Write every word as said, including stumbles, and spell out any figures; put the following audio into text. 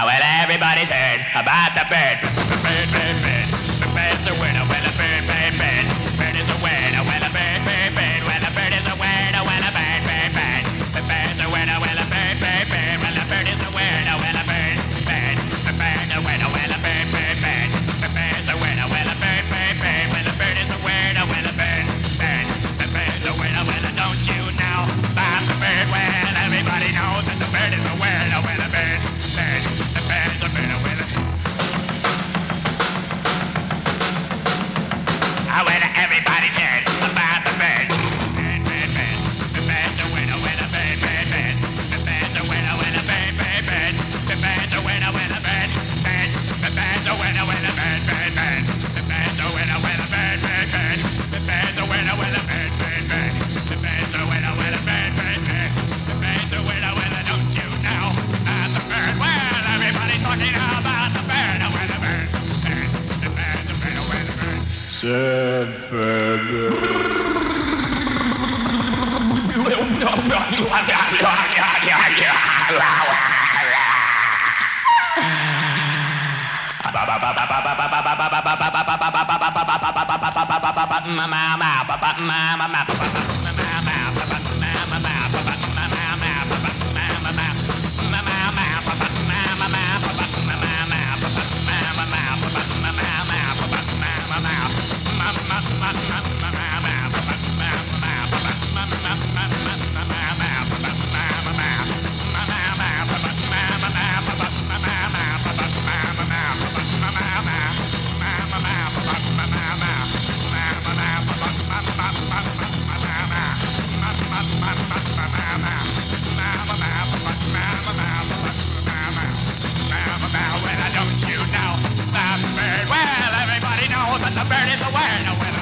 Well, everybody's heard about the bird. Bird, bird, bird. The bird's a winner. Well, a bird, bird, bird. Bird is a winner. Well, a bird, bird, bird. Well, a bird is a winner. Well, a bird, bird, bird. The bird's a winner. Well, a bird, bird, bird. Well, a bird is a winner. Well, a bird, bird. The bird's a winner. Well, a bird, bird, bird. The bird's a winner. Well, a bird, bird, bird. Well, a bird is a winner. Well, a bird, bird. The bird's a winner. Well, don't you know about the bird? Well, everybody knows that the bird is a winner. Well, a bird, bird. The bird's a winner. Well, Ah, well, everybody's heard about the bird. Bird, bird, bird. The bird's a winner, winner, bird, bird, bird. The bird's a winner, winner, bird, bird, bird. The bird's a winner, winner, bird, bird. The bird's a winner, winner, bird, bird, bird. The bird's a winner, winner, bird, bird, bird. The bird's a winner, winner, bird, bird, bird. The bird's a winner, winner, bird, bird, bird. The bird's a winner, winner, don't you know about the bird? Well, everybody's talking about the bird, a winner, bird, bird. The bird's a winner, winner, bird. Well, don't you know the bird? Well, everybody knows that the bird is a winner.